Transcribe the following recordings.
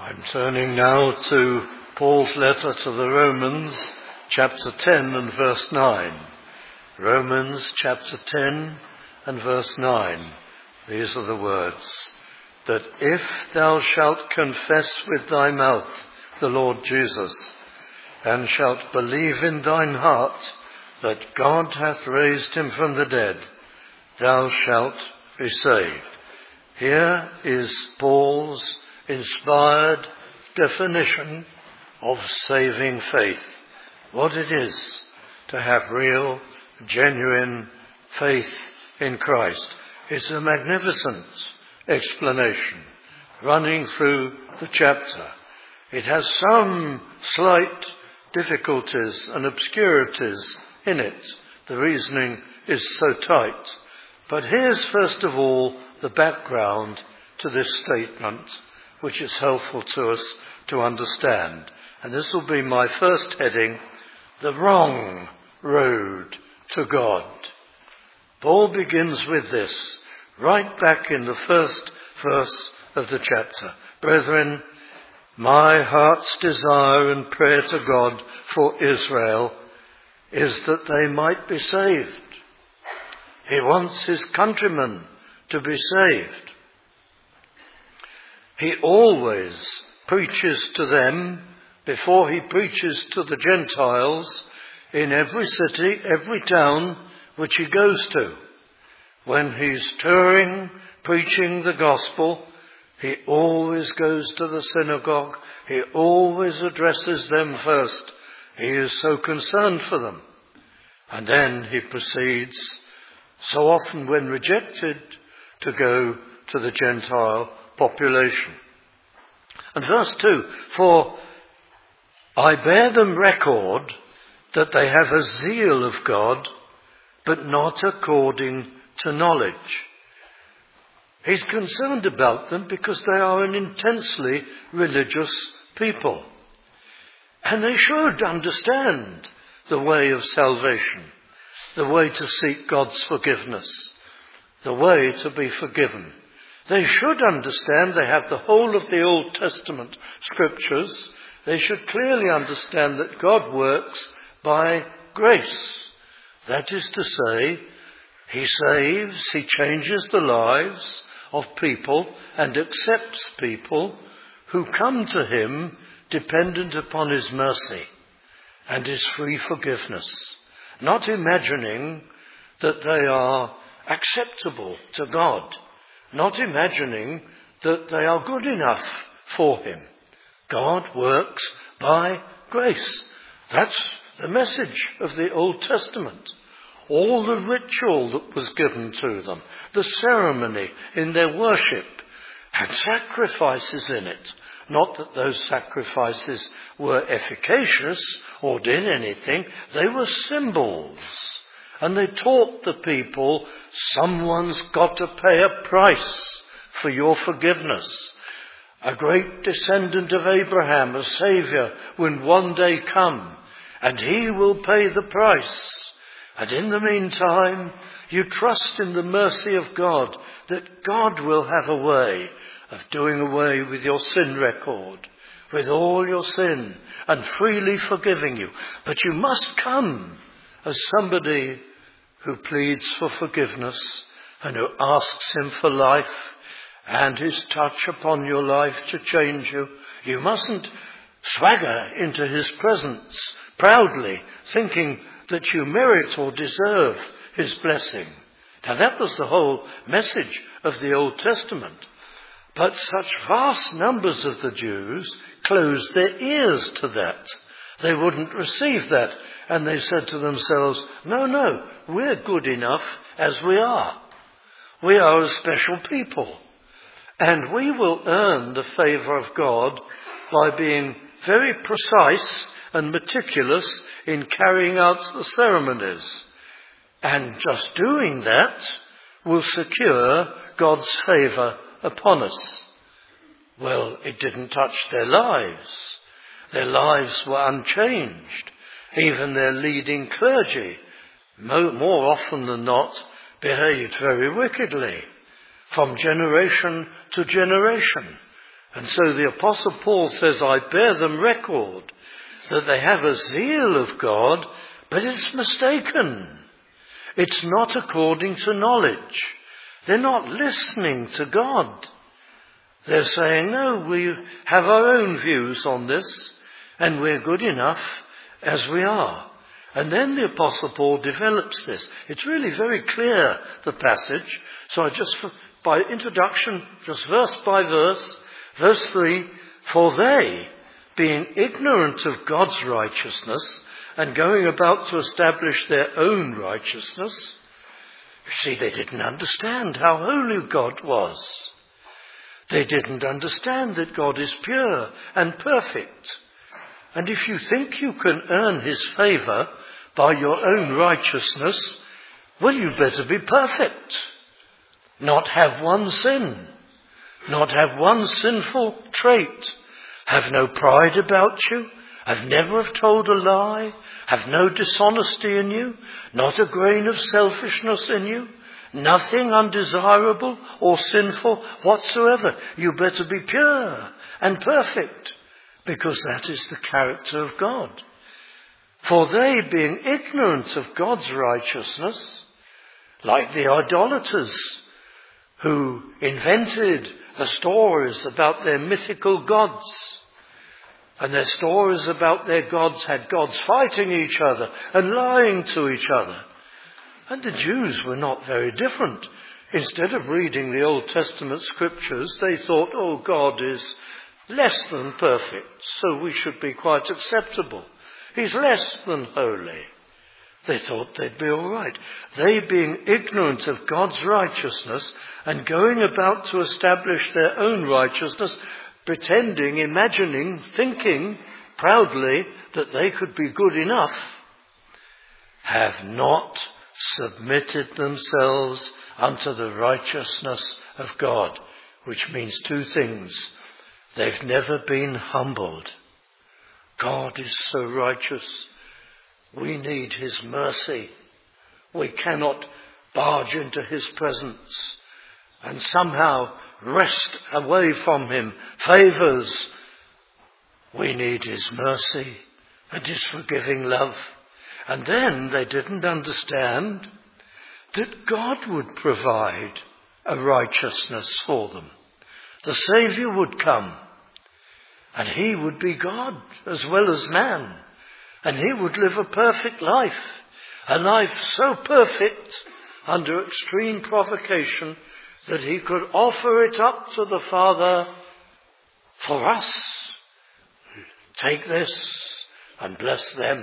I'm turning now to Paul's letter to the Romans, chapter 10 and verse 9. Romans chapter 10 and verse 9. These are the words, that if thou shalt confess with thy mouth the Lord Jesus, and shalt believe in thine heart that God hath raised him from the dead, thou shalt be saved. Here is Paul's inspired definition of saving faith. What it is to have real, genuine faith in Christ. It's a magnificent explanation running through the chapter. It has some slight difficulties and obscurities in it. The reasoning is so tight. But here's first of all the background to this statement, which is helpful to us to understand. And this will be my first heading, the wrong road to God. Paul begins with this, right back in the first verse of the chapter. Brethren, my heart's desire and prayer to God for Israel is that they might be saved. He wants his countrymen to be saved. He always preaches to them before he preaches to the Gentiles in every city, every town which he goes to. When he's touring, preaching the gospel, he always goes to the synagogue. He always addresses them first. He is so concerned for them. And then he proceeds, so often when rejected, to go to the Gentile population. And verse 2, for I bear them record that they have a zeal of God, but not according to knowledge. He's concerned about them because they are an intensely religious people. And they should understand the way of salvation, the way to seek God's forgiveness, the way to be forgiven. They should understand they have the whole of the Old Testament scriptures. They should clearly understand that God works by grace. That is to say, he saves, he changes the lives of people and accepts people who come to him dependent upon his mercy and his free forgiveness, not imagining that they are acceptable to God, not imagining that they are good enough for him. God works by grace. That's the message of the Old Testament. All the ritual that was given to them, the ceremony in their worship, had sacrifices in it. Not that those sacrifices were efficacious or did anything. They were symbols. And they taught the people, someone's got to pay a price for your forgiveness. A great descendant of Abraham, a saviour, will one day come, and he will pay the price. And in the meantime, you trust in the mercy of God, that God will have a way of doing away with your sin record, with all your sin, and freely forgiving you. But you must come as somebody who pleads for forgiveness and who asks him for life and his touch upon your life to change you. You mustn't swagger into his presence proudly, thinking that you merit or deserve his blessing. Now that was the whole message of the Old Testament. But such vast numbers of the Jews closed their ears to that. They wouldn't receive that. And they said to themselves, no, we're good enough as we are. We are a special people. And we will earn the favour of God by being very precise and meticulous in carrying out the ceremonies. And just doing that will secure God's favour upon us. Well, it didn't touch their lives. Their lives were unchanged. Even their leading clergy, more often than not, behaved very wickedly from generation to generation. And so the Apostle Paul says, I bear them record that they have a zeal of God, but it's mistaken. It's not according to knowledge. They're not listening to God. They're saying, no, we have our own views on this, and we're good enough as we are. And then the Apostle Paul develops this. It's really very clear, the passage. So I just, by introduction, just verse by verse, verse 3, for they, being ignorant of God's righteousness and going about to establish their own righteousness, you see, they didn't understand how holy God was. They didn't understand that God is pure and perfect. And if you think you can earn his favour by your own righteousness, well, you better be perfect. Not have one sin. Not have one sinful trait. Have no pride about you. Have never have told a lie. Have no dishonesty in you. Not a grain of selfishness in you. Nothing undesirable or sinful whatsoever. You better be pure and perfect, because that is the character of God. For they, being ignorant of God's righteousness, like the idolaters who invented the stories about their mythical gods, and their stories about their gods had gods fighting each other and lying to each other. And the Jews were not very different. Instead of reading the Old Testament scriptures, they thought, oh, God is less than perfect, so we should be quite acceptable. He's less than holy. They thought they'd be all right. They, being ignorant of God's righteousness and going about to establish their own righteousness, pretending, imagining, thinking proudly that they could be good enough, have not submitted themselves unto the righteousness of God, which means two things. They've never been humbled. God is so righteous. We need his mercy. We cannot barge into his presence and somehow wrest away from him favours. We need his mercy and his forgiving love. And then they didn't understand that God would provide a righteousness for them. The Saviour would come, and he would be God as well as man, and he would live a perfect life, a life so perfect under extreme provocation that he could offer it up to the Father for us. Take this and bless them.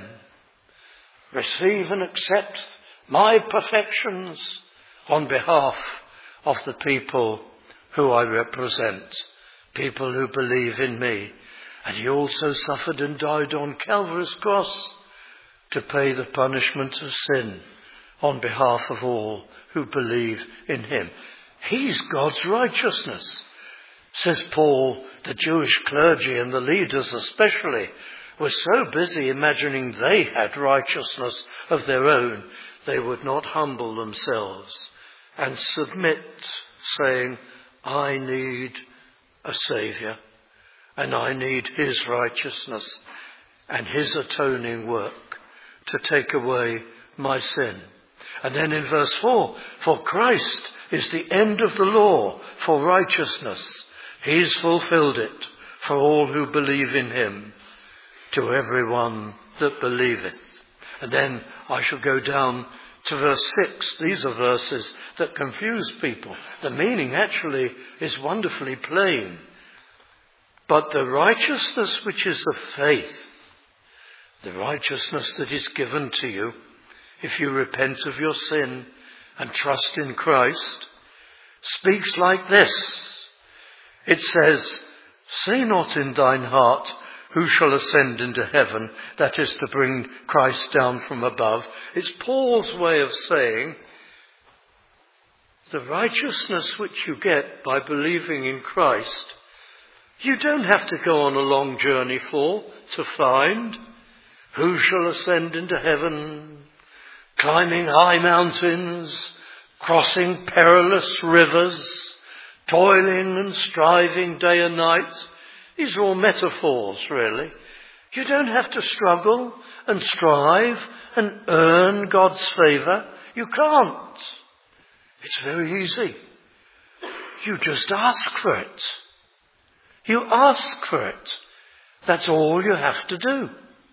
Receive and accept my perfections on behalf of the people who I represent, people who believe in me. And he also suffered and died on Calvary's cross to pay the punishment of sin on behalf of all who believe in him. He's God's righteousness. Says Paul, the Jewish clergy and the leaders especially were so busy imagining they had righteousness of their own, they would not humble themselves and submit, saying, I need a Saviour, and I need his righteousness and his atoning work to take away my sin. And then in verse 4, for Christ is the end of the law for righteousness. He's fulfilled it for all who believe in him, to everyone that believeth. And then I shall go down to verse 6. These are verses that confuse people. The meaning actually is wonderfully plain. But the righteousness which is of faith, the righteousness that is given to you if you repent of your sin and trust in Christ, speaks like this. It says, say not in thine heart, who shall ascend into heaven? That is to bring Christ down from above. It's Paul's way of saying the righteousness which you get by believing in Christ, you don't have to go on a long journey to find. Who shall ascend into heaven? Climbing high mountains, crossing perilous rivers, toiling and striving day and night. These are all metaphors, really. You don't have to struggle and strive and earn God's favour. You can't. It's very easy. You just ask for it. You ask for it. That's all you have to do.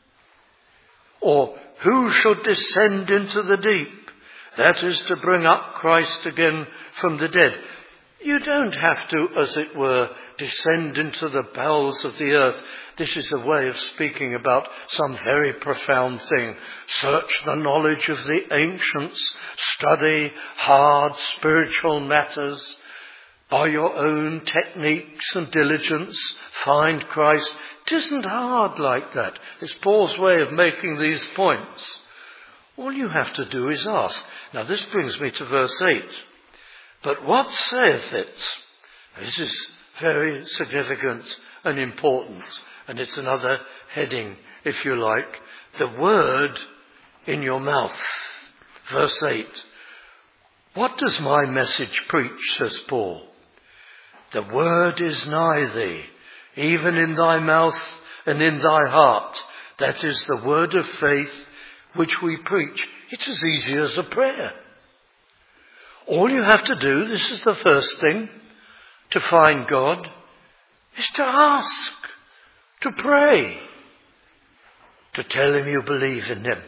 Or, who should descend into the deep? That is to bring up Christ again from the dead. You don't have to, as it were, descend into the bowels of the earth. This is a way of speaking about some very profound thing. Search the knowledge of the ancients. Study hard spiritual matters. By your own techniques and diligence, find Christ. It isn't hard like that. It's Paul's way of making these points. All you have to do is ask. Now this brings me to verse 8. But what saith it? This is very significant and important. And it's another heading, if you like. The word in your mouth. Verse 8. What does my message preach, says Paul? The word is nigh thee, even in thy mouth and in thy heart. That is the word of faith which we preach. It's as easy as a prayer. All you have to do, this is the first thing, to find God, is to ask, to pray, to tell him you believe in him,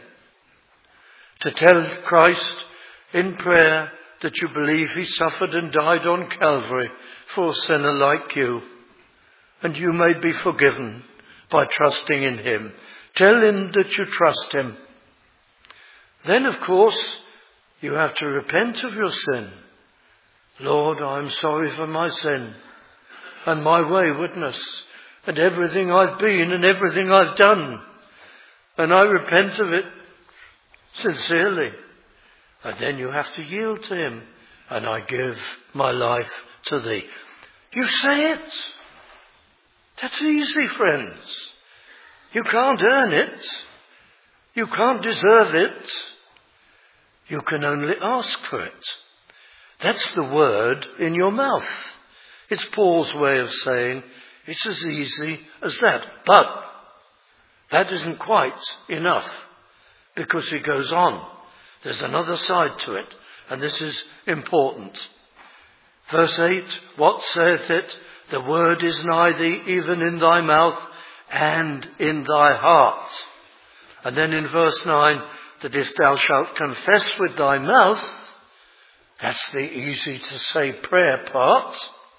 to tell Christ in prayer that you believe he suffered and died on Calvary for a sinner like you, and you may be forgiven by trusting in him. Tell him that you trust him. Then, of course, you have to repent of your sin. Lord, I'm sorry for my sin and my waywardness and everything I've been and everything I've done. And I repent of it sincerely. And then you have to yield to him. And I give my life to thee. You say it. That's easy, friends. You can't earn it. You can't deserve it. You can only ask for it. That's the word in your mouth. It's Paul's way of saying it's as easy as that. But that isn't quite enough, because he goes on. There's another side to it, and this is important. Verse 8, what saith it? The word is nigh thee, even in thy mouth and in thy heart. And then in verse 9, that if thou shalt confess with thy mouth, that's the easy to say prayer part,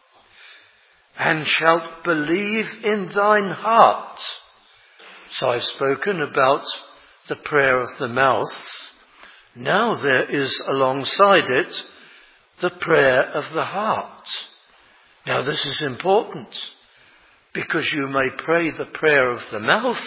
and shalt believe in thine heart. So I've spoken about the prayer of the mouth. Now there is alongside it the prayer of the heart. Now this is important, because you may pray the prayer of the mouth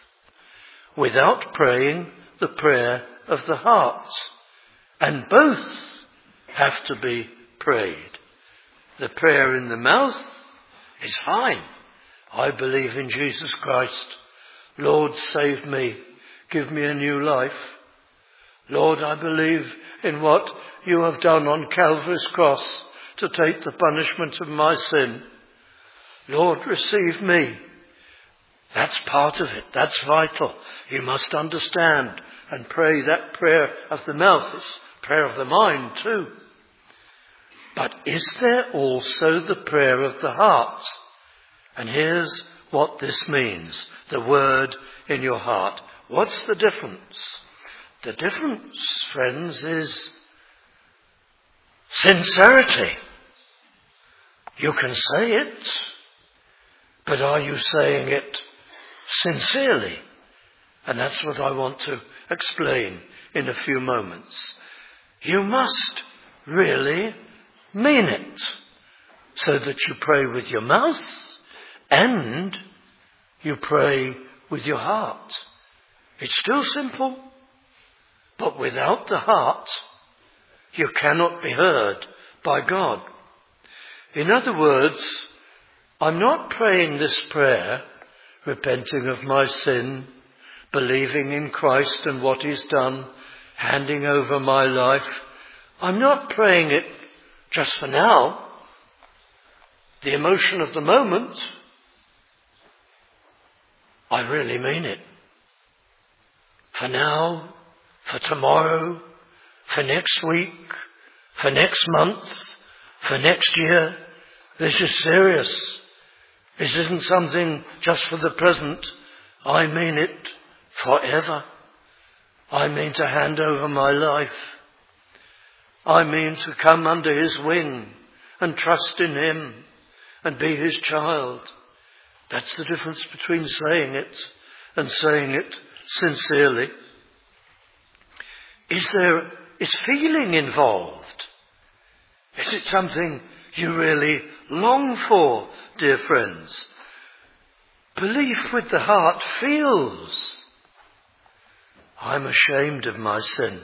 without praying the prayer of the heart. And both have to be prayed. The prayer in the mouth is fine. I believe in Jesus Christ. Lord, save me. Give me a new life. Lord, I believe in what you have done on Calvary's cross to take the punishment of my sin. Lord, receive me. That's part of it. That's vital. You must understand and pray that prayer of the mouth. It's prayer of the mind too. But is there also the prayer of the heart? And here's what this means. The word in your heart. What's the difference? The difference, friends, is sincerity. You can say it, but are you saying it sincerely? And that's what I want to explain in a few moments. You must really mean it, so that you pray with your mouth and you pray with your heart. It's still simple, but without the heart, you cannot be heard by God. In other words, I'm not praying this prayer, repenting of my sin, believing in Christ and what he's done, handing over my life. I'm not praying it just for now. the emotion of the moment, I really mean it. For now, for tomorrow, for next week, for next month, for next year, this is serious. This isn't something just for the present. I mean it forever. I mean to hand over my life. I mean to come under his wing and trust in him and be his child. That's the difference between saying it and saying it sincerely. Is feeling involved? Is it something you really long for, dear friends? Belief with the heart feels. I'm ashamed of my sin.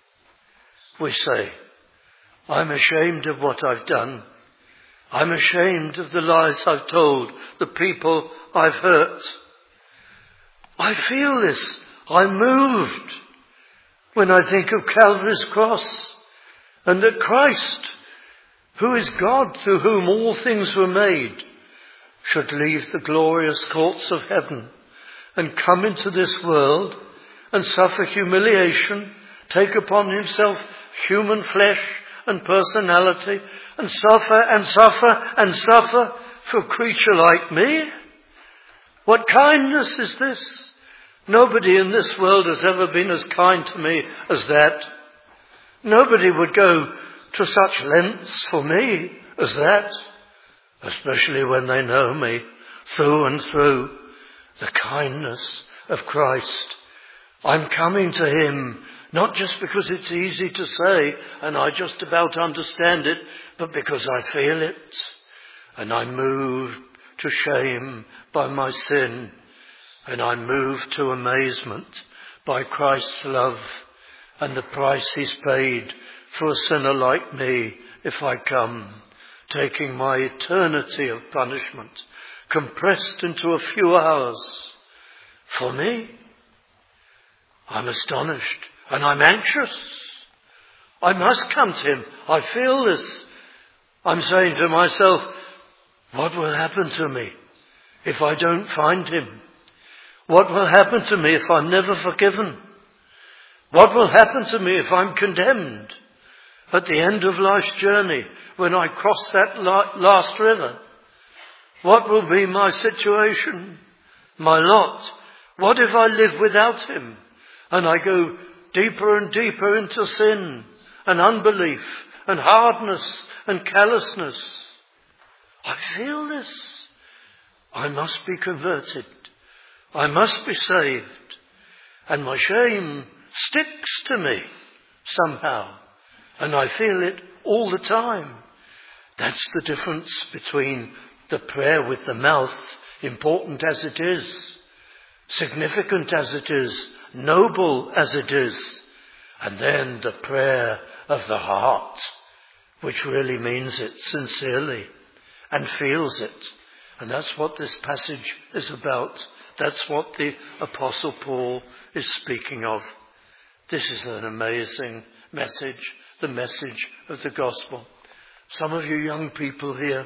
We say, I'm ashamed of what I've done. I'm ashamed of the lies I've told, the people I've hurt. I feel this. I'm moved when I think of Calvary's cross and that Christ, who is God through whom all things were made, should leave the glorious courts of heaven and come into this world and suffer humiliation, take upon himself human flesh and personality, and suffer and suffer and suffer for a creature like me? What kindness is this? Nobody in this world has ever been as kind to me as that. Nobody would go to such lengths for me as that, especially when they know me through and through. The kindness of Christ. I'm coming to him, not just because it's easy to say and I just about understand it, but because I feel it. And I'm moved to shame by my sin. And I'm moved to amazement by Christ's love and the price he's paid for a sinner like me if I come, taking my eternity of punishment compressed into a few hours. For me, I'm astonished and I'm anxious. I must come to him. I feel this. I'm saying to myself, what will happen to me if I don't find him? What will happen to me if I'm never forgiven? What will happen to me if I'm condemned at the end of life's journey when I cross that last river? What will be my situation, my lot? What if I live without him and I go deeper and deeper into sin and unbelief and hardness and callousness? I feel this. I must be converted. I must be saved. And my shame sticks to me somehow. And I feel it all the time. That's the difference between the prayer with the mouth, important as it is, significant as it is, noble as it is, and then the prayer of the heart, which really means it sincerely and feels it. And that's what this passage is about. That's what the Apostle Paul is speaking of. This is an amazing message, the message of the gospel. Some of you young people here,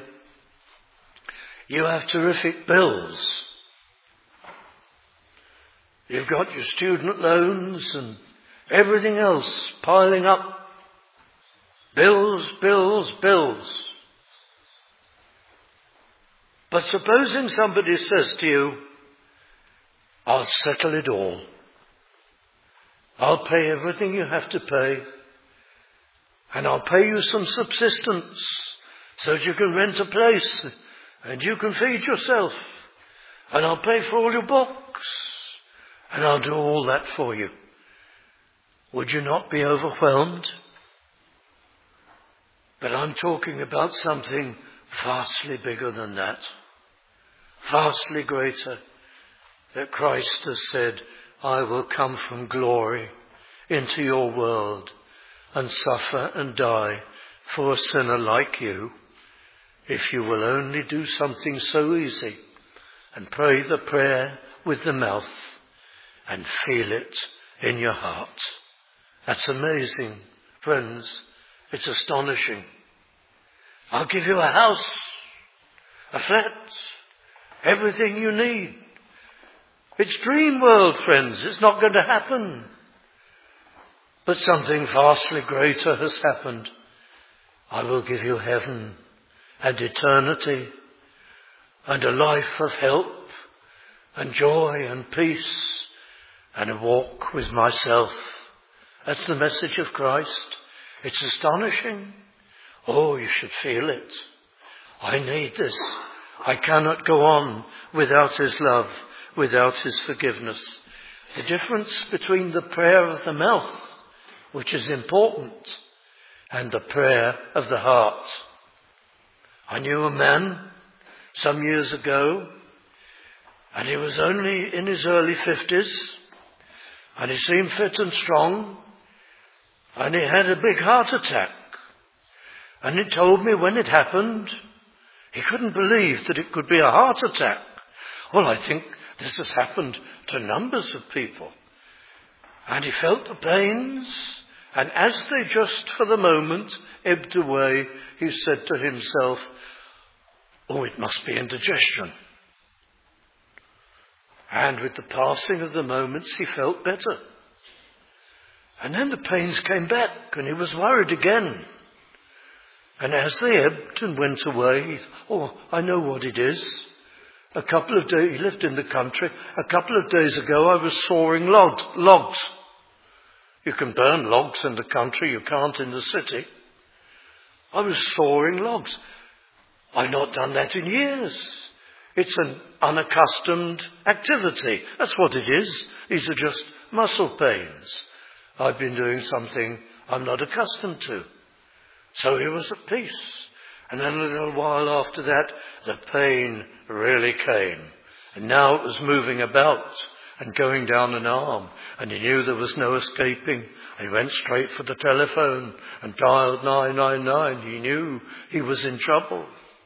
you have terrific bills. You've got your student loans and everything else piling up. Bills, bills, bills. But supposing somebody says to you, I'll settle it all. I'll pay everything you have to pay. And I'll pay you some subsistence so that you can rent a place and you can feed yourself. And I'll pay for all your books. And I'll do all that for you. Would you not be overwhelmed? But I'm talking about something vastly bigger than that. Vastly greater. That Christ has said, I will come from glory into your world and suffer and die for a sinner like you, if you will only do something so easy and pray the prayer with the mouth and feel it in your heart. That's amazing, friends. It's astonishing. I'll give you a house. a flat, everything you need. It's dream world, friends. It's not going to happen. But something vastly greater has happened. I will give you heaven and eternity and a life of help and joy and peace and a walk with myself. That's the message of Christ. It's astonishing. Oh, you should feel it. I need this. I cannot go on without his love, without his forgiveness. The difference between the prayer of the mouth, which is important, and the prayer of the heart. I knew a man some years ago, and he was only in his early 50s, and he seemed fit and strong, and he had a big heart attack. And he told me when it happened, he couldn't believe that it could be a heart attack. Well, I think this has happened to numbers of people. And he felt the pains, and as they just for the moment ebbed away, he said to himself, oh, it must be indigestion. And with the passing of the moments, he felt better. And then the pains came back, and he was worried again. And as they ebbed and went away, he thought, oh, I know what it is. A couple of days, he lived in the country. A couple of days ago, I was sawing logs. You can burn logs in the country, you can't in the city. I was sawing logs. I've not done that in years. It's an unaccustomed activity. That's what it is. These are just muscle pains. I've been doing something I'm not accustomed to. So he was at peace. And then a little while after that, the pain really came. And now it was moving about and going down an arm. And he knew there was no escaping. He went straight for the telephone and dialed 999. He knew he was in trouble.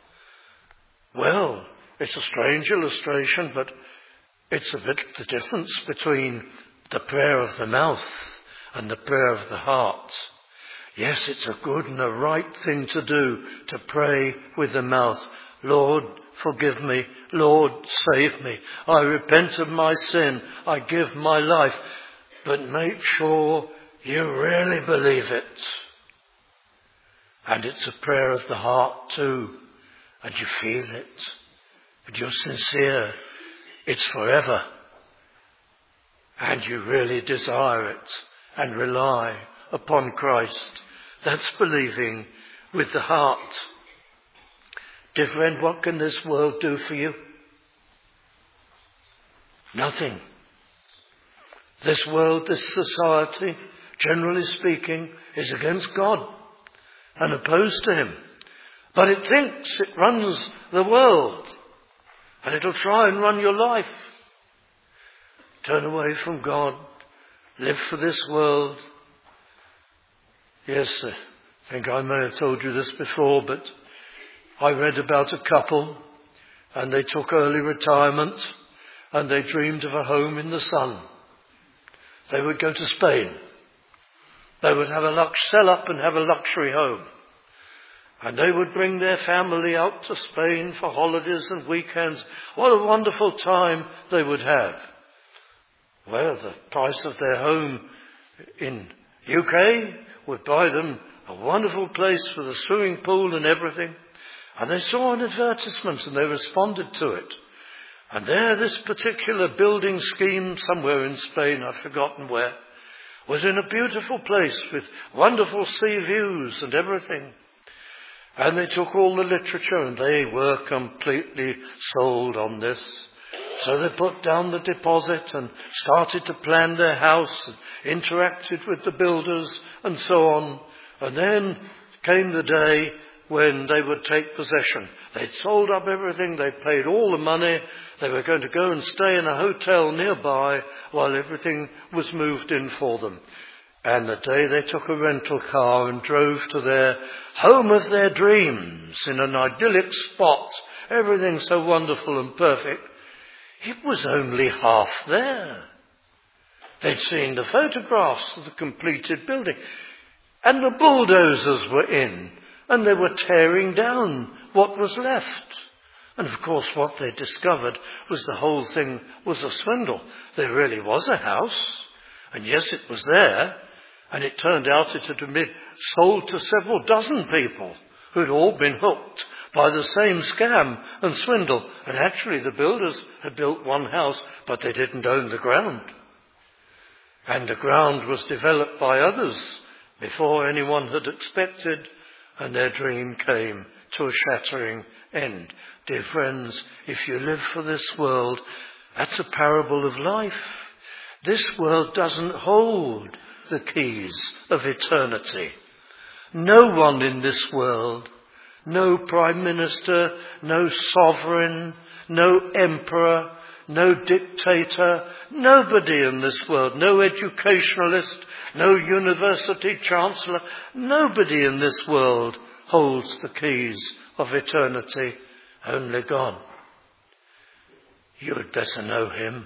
Well, it's a strange illustration, but it's a bit the difference between the prayer of the mouth and the prayer of the heart. Yes, it's a good and a right thing to do, to pray with the mouth. Lord, forgive me. Lord, save me. I repent of my sin. I give my life. But make sure you really believe it. And it's a prayer of the heart too. And you feel it. But you're sincere. It's forever. And you really desire it and rely upon Christ. That's believing with the heart. Dear friend, what can this world do for you? Nothing. This world, this society, generally speaking, is against God and opposed to him. But it thinks it runs the world, and it'll try and run your life. Turn away from God. Live for this world. Yes, I think I may have told you this before, but I read about a couple, and they took early retirement, and they dreamed of a home in the sun. They would go to Spain. They would have sell up and have a luxury home. And they would bring their family out to Spain for holidays and weekends. What a wonderful time they would have. Well, the price of their home in UK would buy them a wonderful place with a swimming pool and everything. And they saw an advertisement and they responded to it. And there, this particular building scheme somewhere in Spain, I've forgotten where, was in a beautiful place with wonderful sea views and everything. And they took all the literature and they were completely sold on this. So they put down the deposit and started to plan their house and interacted with the builders and so on. And then came the day when they would take possession. They'd sold up everything, they'd paid all the money, they were going to go and stay in a hotel nearby while everything was moved in for them. And the day they took a rental car and drove to their home of their dreams in an idyllic spot, everything so wonderful and perfect, it was only half there. They'd seen the photographs of the completed building, and the bulldozers were in, and they were tearing down what was left. And of course what they discovered was the whole thing was a swindle. There really was a house, and yes, it was there, and it turned out it had been sold to several dozen people who'd all been hooked by the same scam and swindle. And actually the builders had built one house, but they didn't own the ground. And the ground was developed by others before anyone had expected, and their dream came to a shattering end. Dear friends, if you live for this world, that's a parable of life. This world doesn't hold the keys of eternity. No one in this world, no prime minister, no sovereign, no emperor, no dictator, nobody in this world, no educationalist, no university chancellor, nobody in this world holds the keys of eternity. Only God. You had better know him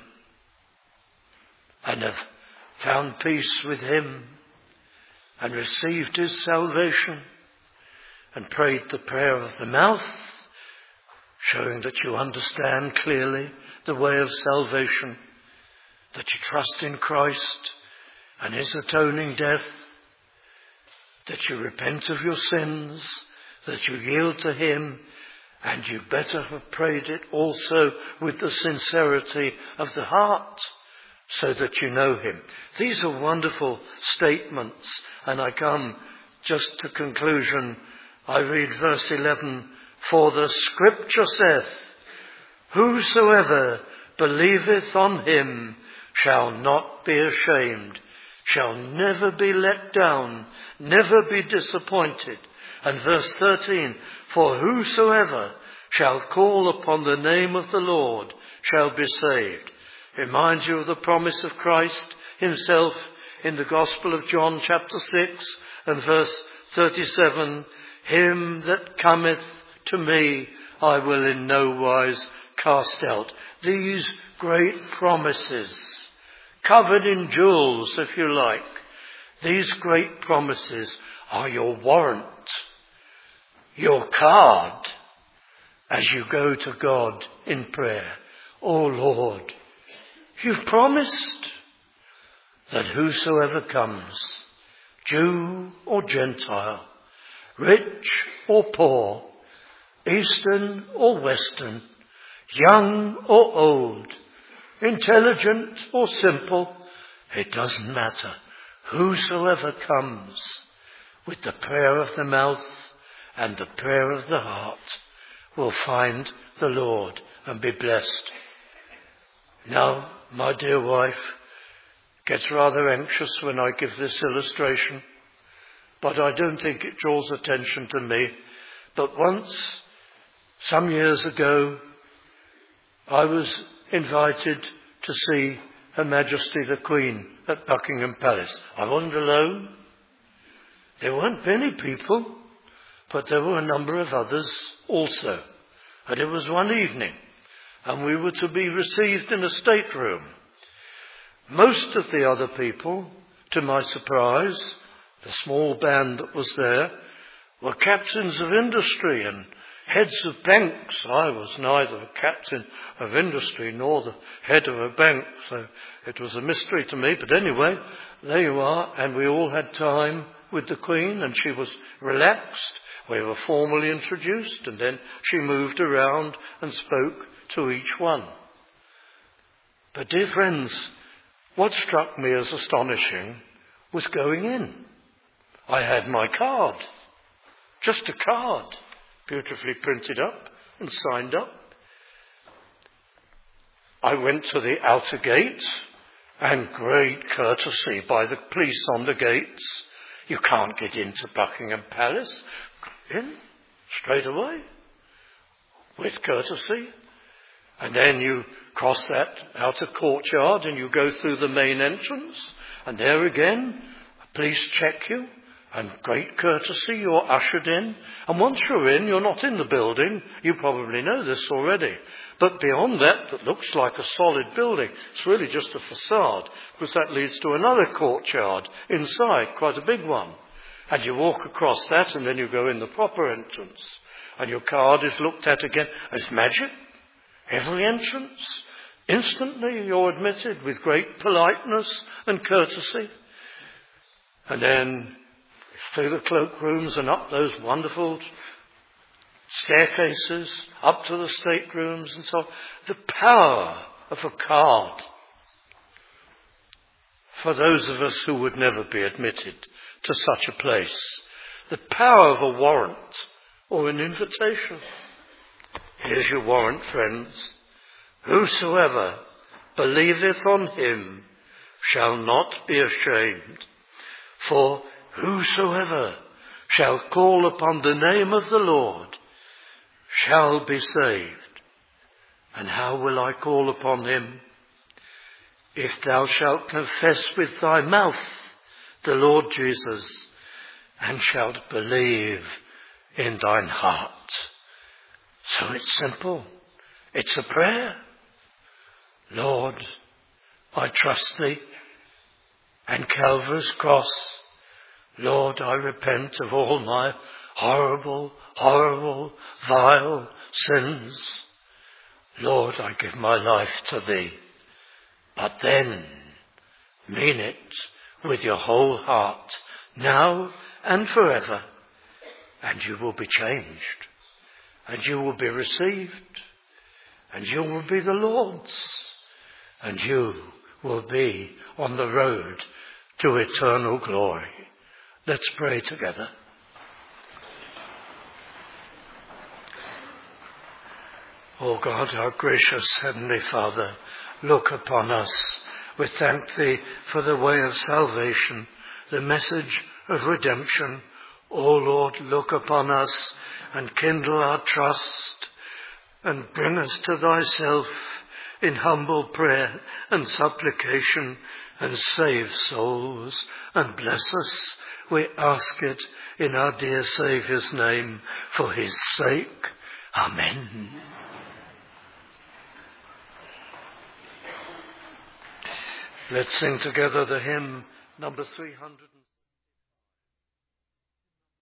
and have found peace with him and received his salvation and prayed the prayer of the mouth, showing that you understand clearly the way of salvation, that you trust in Christ and his atoning death, that you repent of your sins, that you yield to him. And you better have prayed it also with the sincerity of the heart, so that you know him. These are wonderful statements, and I come just to conclusion. I read verse 11, "For the scripture saith, Whosoever believeth on him shall not be ashamed, shall never be let down, never be disappointed." And verse 13, "For whosoever shall call upon the name of the Lord shall be saved." Reminds you of the promise of Christ himself in the Gospel of John chapter 6 and verse 37, "Him that cometh to me I will in no wise cast out." These great promises, covered in jewels if you like, these great promises are your warrant, your card, as you go to God in prayer. "Oh Lord, you've promised that whosoever comes, Jew or Gentile, rich or poor, Eastern or Western, young or old, intelligent or simple, it doesn't matter. Whosoever comes with the prayer of the mouth and the prayer of the heart will find the Lord and be blessed." Now, my dear wife gets rather anxious when I give this illustration, but I don't think it draws attention to me. But once, some years ago, I was invited to see Her Majesty the Queen at Buckingham Palace. I wasn't alone. There weren't many people, but there were a number of others also. And it was one evening, and we were to be received in a stateroom. Most of the other people, to my surprise, the small band that was there, were captains of industry and heads of banks. I was neither a captain of industry nor the head of a bank, so it was a mystery to me. But anyway, there you are, and we all had time with the Queen, and she was relaxed. We were formally introduced, and then she moved around and spoke to each one. But dear friends, what struck me as astonishing was going in. I had my card, just a card, beautifully printed up and signed up. I went to the outer gate, and great courtesy by the police on the gates. You can't get into Buckingham Palace. In straight away with courtesy. And then you cross that outer courtyard and you go through the main entrance, and there again police check you, and great courtesy, you're ushered in. And once you're in, you're not in the building. You probably know this already. But beyond that, that looks like a solid building, it's really just a facade, because that leads to another courtyard inside, quite a big one. And you walk across that, and then you go in the proper entrance. and your card is looked at again. It's magic. Every entrance, instantly you're admitted with great politeness and courtesy. And then through the cloakrooms and up those wonderful staircases, up to the staterooms and so on. The power of a card for those of us who would never be admitted to such a place. The power of a warrant or an invitation. Here's your warrant, friends. Whosoever believeth on him shall not be ashamed. For whosoever shall call upon the name of the Lord shall be saved. And how will I call upon him? If thou shalt confess with thy mouth the Lord Jesus, and shalt believe in thine heart. So it's simple. It's a prayer. Lord, I trust thee, and Calvary's cross. Lord, I repent of all my horrible, vile sins. Lord, I give my life to thee. But then, mean it with your whole heart, now and forever, and you will be changed, and you will be received, and you will be the Lord's, and you will be on the road to eternal glory. Let's pray together. O God, our gracious Heavenly Father, look upon us. We thank thee for the way of salvation, the message of redemption. O Lord, look upon us and kindle our trust and bring us to thyself in humble prayer and supplication, and save souls and bless us. We ask it in our dear Saviour's name, for his sake. Amen. Let's sing together the hymn number 300.